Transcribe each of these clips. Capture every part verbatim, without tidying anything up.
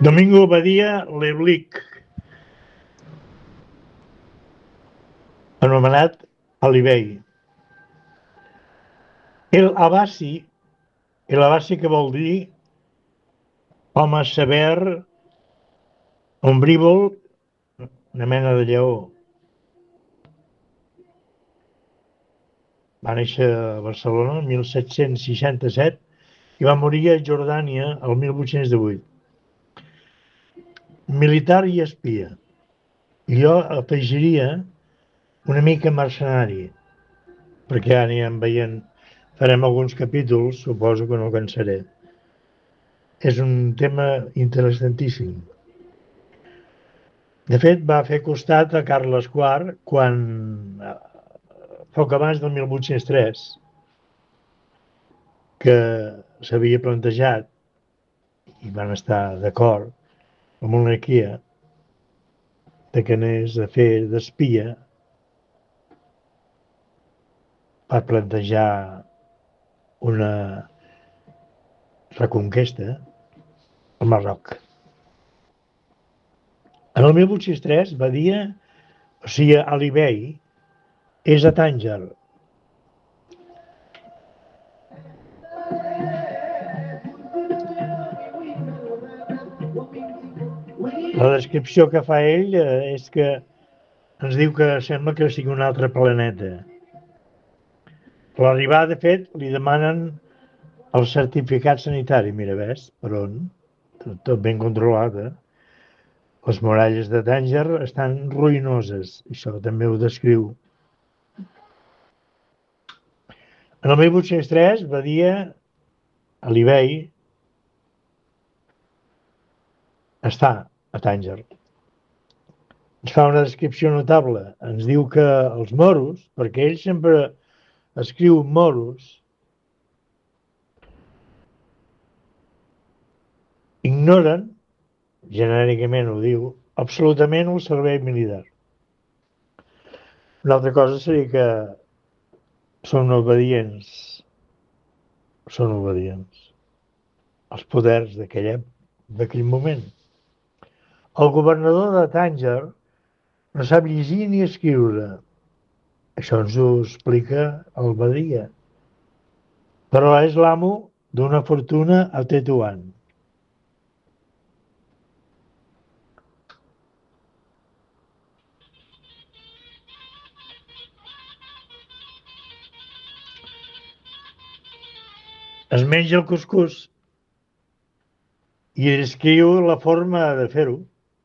Domingo Badia Leblich, anomenat Alibey. El Abbasi, el Abbasi que vol dir home sever, ombrívol, una mena de lleó. Va néixer a Barcelona el mil set-cents seixanta-set i va morir a Jordània el mil vuit-cents divuit. Militar i espia. I jo afegiria una mica mercenari, perquè ja anirem veient, farem alguns capítols, suposo que no cansaré. És un tema interessantíssim. De fet, va fer costat a Carles quart quan, poc abans del mil vuit-cents tres, que s'havia plantejat, i van estar d'acord, la monarquia, de que anés a fer d'espia per plantejar una reconquesta al Marroc. En el mil vuit-cents tres, Badia, o sigui, Alibey, és a Tànger. La descripció que fa ell és que ens diu que sembla que sigui un altre planeta. Per arribar, de fet, li demanen el certificat sanitari. Mira, ves, per on? Tot, tot ben controlat, eh? Les muralles de Tànger estan ruïnoses. Això també ho descriu. En el mil vuit-cents tres, Badia, Alibey, està a Tànger. Ens fa una descripció notable. Ens diu que els moros, perquè ell sempre escriu moros, ignoren, genèricament ho diu, absolutament el servei militar. Una altra cosa seria que són obedients, són obedients als poders d'aquell moment. El governador de Tànger no sap llegir ni escriure. Això ens ho explica el Badia. Però és l'amo d'una fortuna a Tetuan. Es menja el cuscús i escriu la forma de fer-ho.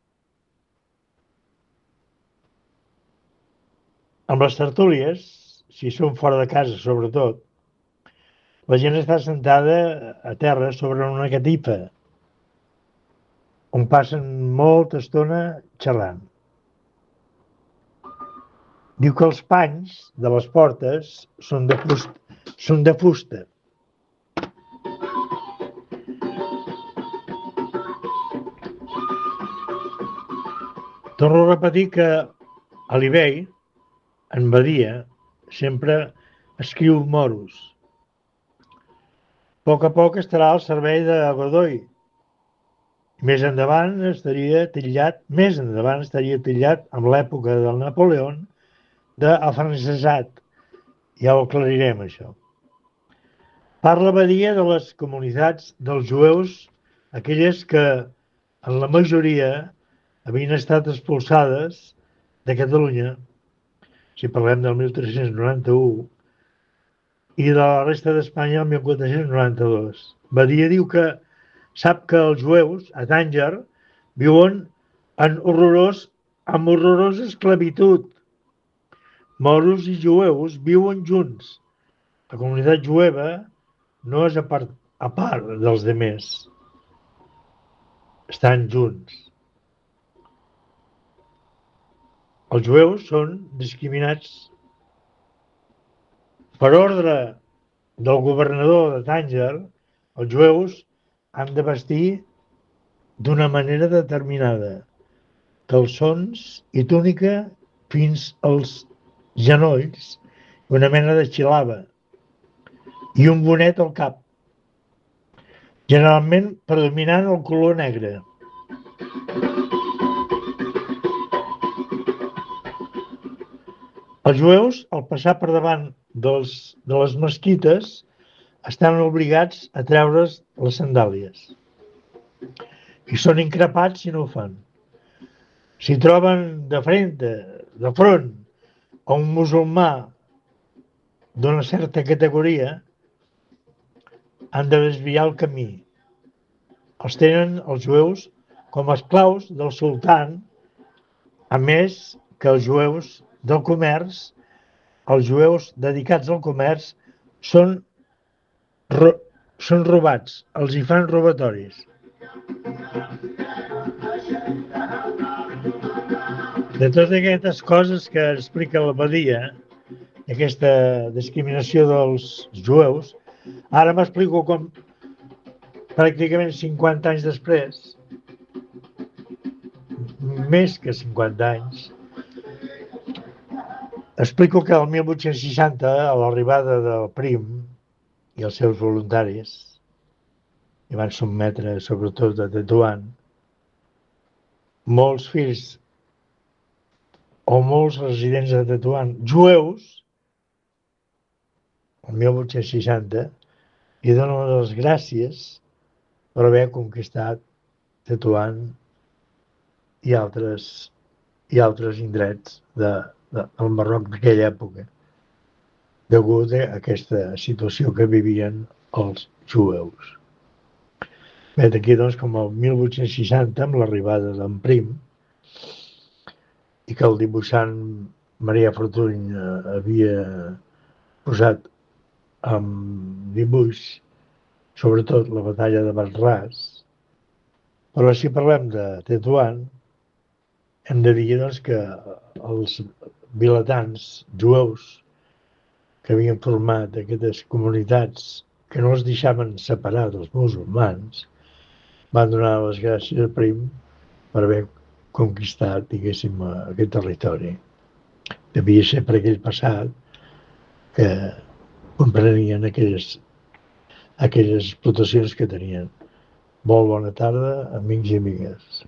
Amb les tertúlies, si són fora de casa sobretot, la gent està sentada a terra sobre una catifa, on passen molta estona xerrant. Diu que els panys de les portes són de fusta. Són de fusta. Torno a repetir que Alibey, en Badia, sempre escriu moros. A poc a poc estarà al servei de Godoy. Més endavant estaria titllat, més endavant estaria titllat amb l'època del Napoleó d'afrancesat. Ja ho aclarirem, això. Parla Badia de les comunitats dels jueus, aquelles que, en la majoria, havien estat expulsades de Catalunya, si parlem del mil tres-cents noranta-u, i de la resta d'Espanya el mil quatre-cents noranta-dos. Badia diu que sap que els jueus, a Tànger, viuen en horrorós, amb horrorosa esclavitud. Moros i jueus viuen junts. La comunitat jueva no és a part, a part dels demés. Estan junts. Els jueus són discriminats per ordre del governador de Tànger. Els jueus han de vestir d'una manera determinada, calçons i túnica fins als genolls, una mena de xilava i un bonet al cap, generalment predominant el color negre. Els jueus, al passar per davant dels, de les mesquites, estan obligats a treure's les sandàlies i són increpats si no ho fan. Si troben de frente, de front, a un musulmà d'una certa categoria, han de desviar el camí. Els tenen els jueus com a esclaus del sultan, a més que els jueus del comerç, els jueus dedicats al comerç, són, ro són robats, els hi fan robatoris. De totes aquestes coses que explica la Badia, aquesta discriminació dels jueus, ara m'explico com pràcticament cinquanta anys després, més que cinquanta anys, explico que el mil vuit-cents seixanta, a l'arribada del Prim i els seus voluntaris, i van sotmetre sobretot a Tetuan, molts fills o molts residents de Tetuan, jueus, el mil vuit-cents seixanta, i donen les gràcies per haver conquistat Tetuan i altres, i altres indrets de, de, del Marroc d'aquella època, degut a aquesta situació que vivien els jueus. Bé, d'aquí doncs com el mil vuit-cents seixanta, amb l'arribada d'en Prim, i que el dibuixant Marià Fortuny havia posat amb dibuix, sobretot la batalla de Basràs, però si parlem de Tetuan, hem de dir doncs, que els vilatans jueus que havien format aquestes comunitats que no els deixaven separar dels musulmans, van donar les gràcies a Prim per haver conquistat, diguéssim, aquest territori. Devia ser per aquell passat que comprenien aquelles, aquelles explotacions que tenien. Molt bona tarda, amics i amigues.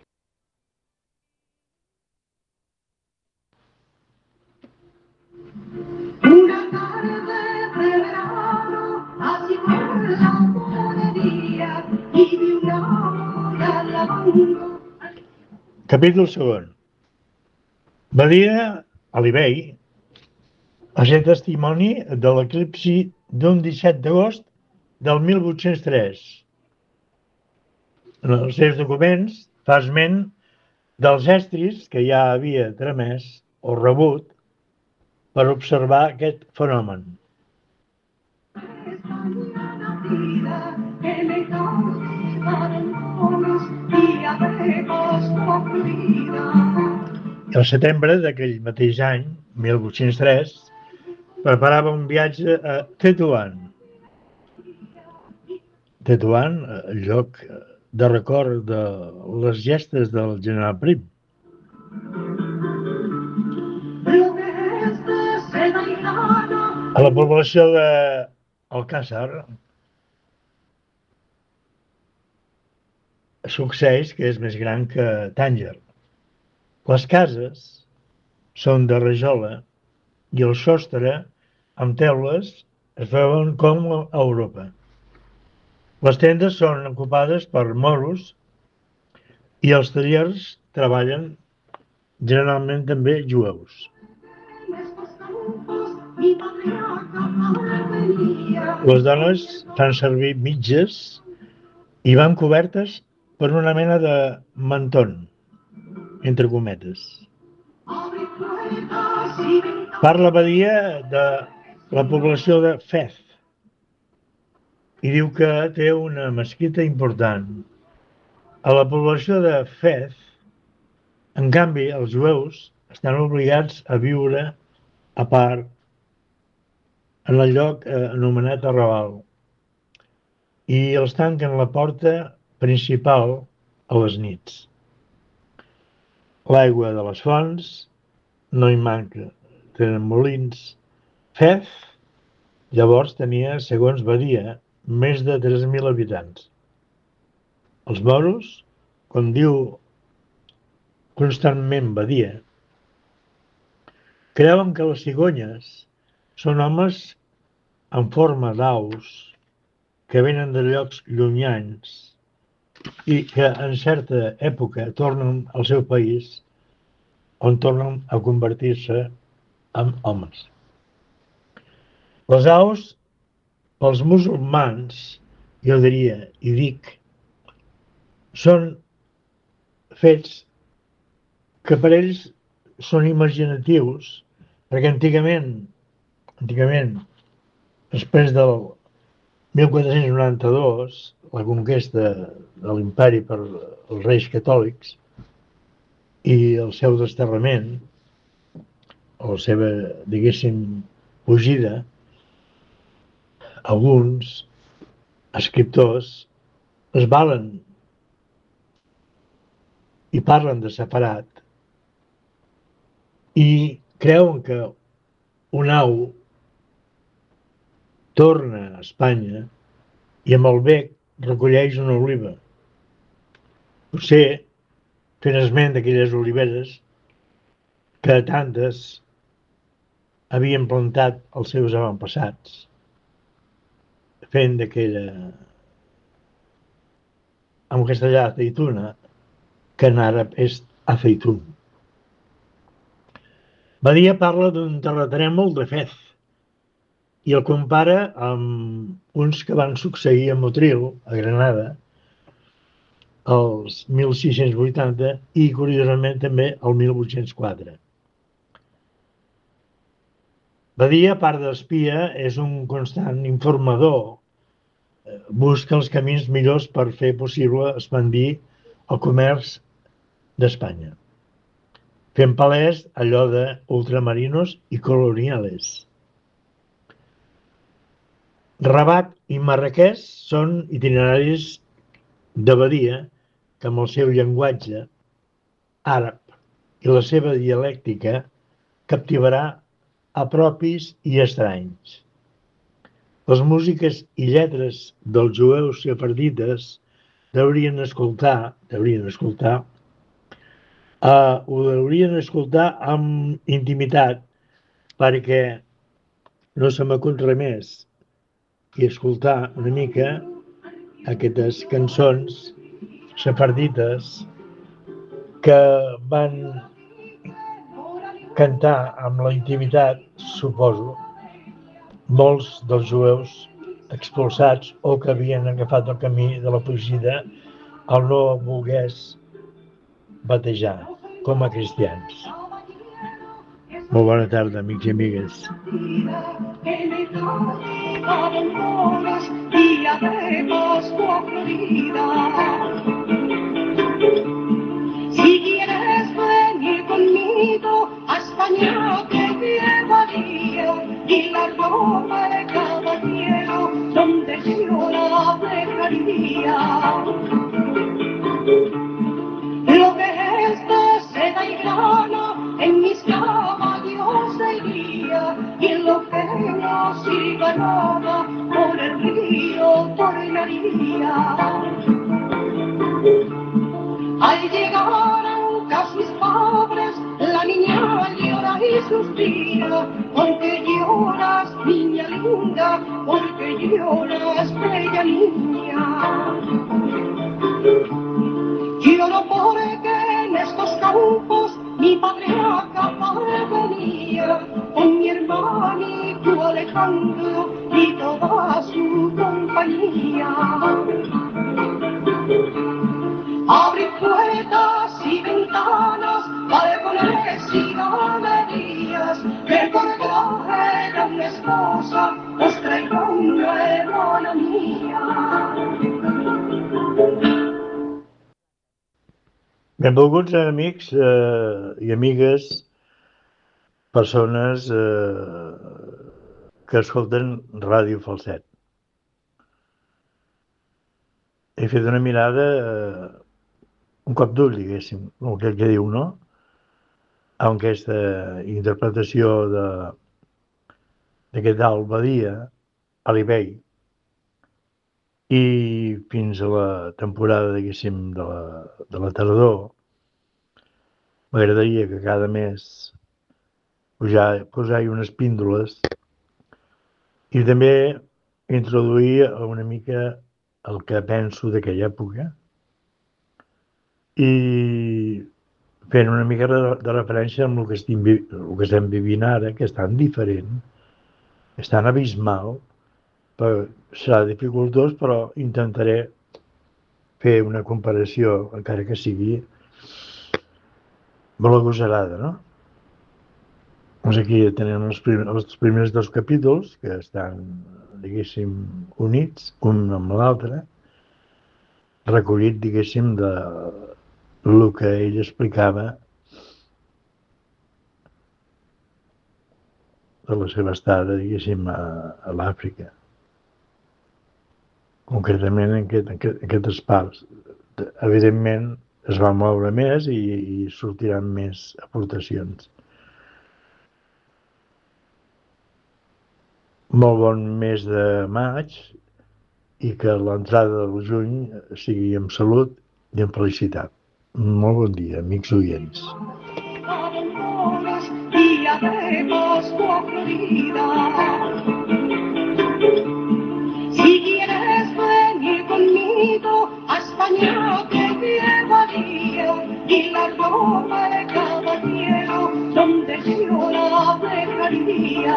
Una tarde de verano, así por la morería, y vi una olla lavando. Capítol segon. Badia Alibey va ser testimoni de l'eclipsi d'un disset d'agost del mil vuit-cents tres. En els seus documents fa esment dels estris que ja havia tramès o rebut per observar aquest fenomen. I al setembre d'aquell mateix any, mil vuit-cents tres, preparava un viatge a Tetuan. Tetuan, el lloc de record de les gestes del general Prim. A la població d'Alcàsser succeeix que és més gran que Tànger. Les cases són de rajola i el sostre amb teules es veuen com a Europa. Les tendes són ocupades per moros i els tallers treballen generalment també jueus. Les dones fan servir mitges i van cobertes per una mena de mantón, entre cometes. Parla Badia de la població de Fez i diu que té una mesquita important. A la població de Fez, en canvi, els jueus estan obligats a viure a part en el lloc anomenat Arrabal i els tanquen la porta principal a les nits. L'aigua de les fonts no hi manca, tenen molins. Fez llavors tenia, segons Badia, més de tres mil habitants. Els moros, com diu constantment Badia. Creuen que les cigonyes són homes en forma d'aus que venen de llocs llunyans i que en certa època tornen al seu país on tornen a convertir-se en homes. Les aus, pels musulmans, jo diria i dic, són fets que per ells són imaginatius, perquè antigament, antigament, després del mil quatre-cents noranta-dos, la conquesta de l'imperi per els reis catòlics i el seu desterrament, o la seva, diguéssim, fugida, alguns escriptors es valen i parlen de separat i creuen que un au torna a Espanya i amb el bec recolleix una oliva. Potser fent esment d'aquelles oliveres que tantes havien plantat els seus avantpassats, fent d'aquella, en castellà, aceituna, que en àrab és aceitun. Badia parla d'un terratrèmol de Fez i el compara amb uns que van succeir a Motril, a Granada, els mil sis-cents vuitanta i, curiosament, també el mil vuit-cents quatre. Badia, a part d'espia, és un constant informador. Busca els camins millors per fer possible expandir el comerç d'Espanya, fent palès allò de ultramarinos i coloniales. Rabat i Marràqueix són itineraris de Badia que amb el seu llenguatge àrab i la seva dialèctica captivarà a propis i estranys. Les músiques i lletres dels jueus sefardites deurien escoltar, deurien escoltar, uh, ho deurien escoltar amb intimitat perquè no se m'acut res més i escoltar una mica aquestes cançons sefardites que van cantar amb la intimitat, suposo, molts dels jueus expulsats o que havien agafat el camí de la fugida al no volgués batejar com a cristians. Molt bona tarda, amics i amigues. Si quieres venir conmigo a España te llevaría y la ropa de caballero donde yo la dejaría. Lo que es de seda y grana en mis caballos sería y lo que no sirva nada por el río tornaría. Al llegar a casa mis padres, la niña llora y suspira, porque lloras, niña linda, porque lloras, bella niña. Lloro porque en estos campos mi padre acaba de venir, con mi hermanito Alejandro y toda su compañía. Abrir puertas y ventanas, balcones y galerías, que por traje de una esposa os traigo una hermana mía. Benvolguts amics eh, i amigues, persones eh, que escolten Ràdio Falset. He fet una mirada, eh, un cop d'ull, diguéssim, el que, que diu, no? Amb aquesta interpretació de d'aquest alt Badia, Alibey, i fins a la temporada, diguéssim, de la, de la tardor, m'agradaria que cada mes posar, posar-hi unes píndoles i també introduir una mica el que penso d'aquella època i fent una mica de, de referència amb el que, estem, el que estem vivint ara, que és tan diferent, és tan abismal, però serà dificultós, però intentaré fer una comparació, encara que sigui molt agosarada, no? Doncs aquí tenim els, prim els primers dos capítols, que estan, diguéssim, units, un amb l'altre, recollit, diguéssim, de el que ell explicava de la seva estada, diguéssim, a, a l'Àfrica. Concretament en, aquest, en, aquest, en aquestes parts. Evidentment, es va moure més i, i sortiran més aportacions. Molt bon mes de maig i que l'entrada del juny sigui amb salut i amb felicitat. Molt bon dia, amics oients. Si quieres venir conmigo a España te llevaría y la ropa de caballero donde yo la dejaría.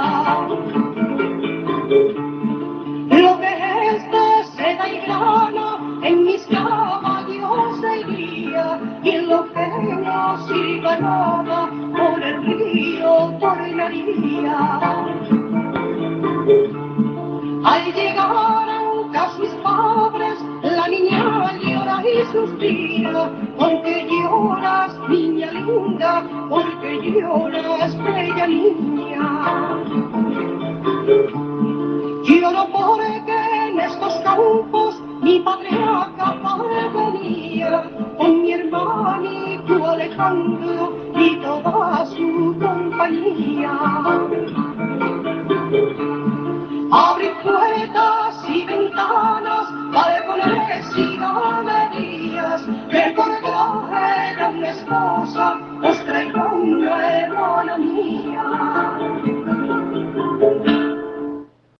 Lo que es de seda y grana en mis caballos iría y lo que no sirva nada por el río tornaría. Al llegar a casa mis padres, la niña llora y suspira, porque lloras, niña linda, porque lloras, bella niña. Lloro porque en estos campos mi padre acaba de venir, con mi hermanito Alejandro y toda su compañía. Abrir puertas y ventanas, balcones y galerías, que por traje de una esposa os traigo una hermana mía.